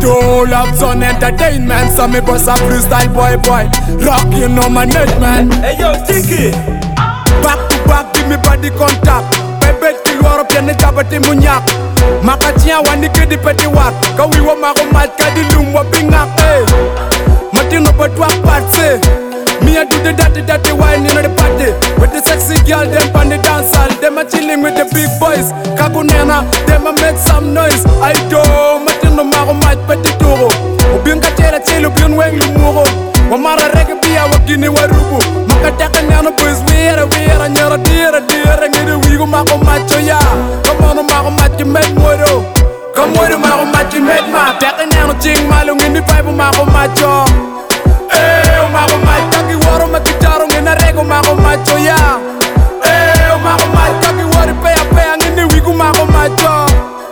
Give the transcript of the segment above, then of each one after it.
Yo, Love Zone Entertainment, so me boss a freestyle boy. Rock, you know my name, man. Hey yo, Tiki. Back to back, give me body contact. Bebe kilwaro piene jabati munyak. Makatia wani kedi peti wak. Kawiwa mako mat kadi lumwa bingak. Matino patwa partse. Me I do the dirty wine in the party. With the sexy girl, them on the dance hall. Them a chilling with the big boys. Kagunena, them a make some noise. I do, matino mako mat peti turo. Ubin kachera chilu bin weng lumuro. Wamara reggae biya wakini warubu. Makateka nyano boys weera nyara dira ngiri wigo mako macho ya. Come on mako macho make moro. Come on mako macho make ma. Teka nyano ching malu ngini pipe mako macho. Mako macho ki waro makitaro ngina rego mako macho ya. Mako macho ki wari peya ngini wigo mako macho.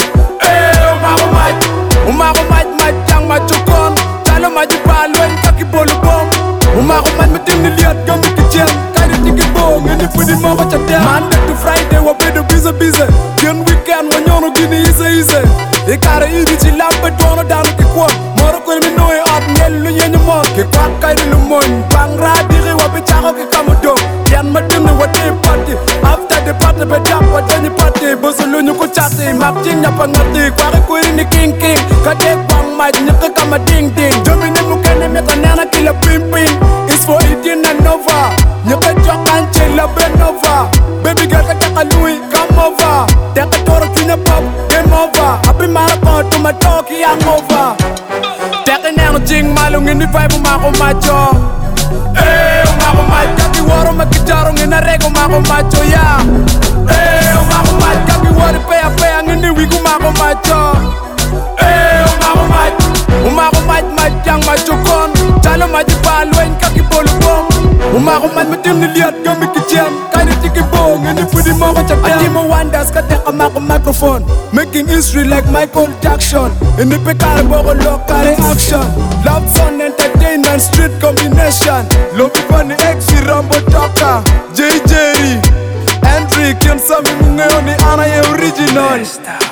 Mako macho machang macho kon. Chalo macho palo en kaki bolu bom. Mako macho matini liat gami kichen. Kairi tiki bom ngini pudi mako chapter. Monday to Friday wabedo busy. Jen weekend wanyono gini easy. Ikare idi chilambe dono dano kikwa. Moro kwen mi noe at ngelu nyenye mo. Kikwa kairi lumon. Bang radiri wabi chako kikamudo. Yan matini wate party. After the party bedap wateni party. Boso lunyu kuchati. Mapching nyapa ngati. Kware kwiri ni king. Kadek bang maj nyaka kama ding. Domini mukene meta nana kila ping. It's for 18 and over. Nyaka chokan chila benova. Baby girl kataka lui come over. Teka toro kinya pop game over. Happy marathon to my talk hangover. Teka nano jing malung ini vibe mako macho. Mako macho ki waro makitaro ngina rego mako macho ya. Mako macho ki wari peya ngini wigu mako macho. Mako macho machang macho kon. Chalo macho palo en kaki bolu bom. Mako macho matim ni liat gami kichen. Kairi tiki bong ngini pudi mako chapter. Atimo wonders kateka mako microphone. Making history like Michael Jackson. In the pekare boko lokare action. Love Zone Entertainment street combination. Lobi pani X Rambo Toka. JJ Hendrik Yen Sami Mungeoni Ana ye original.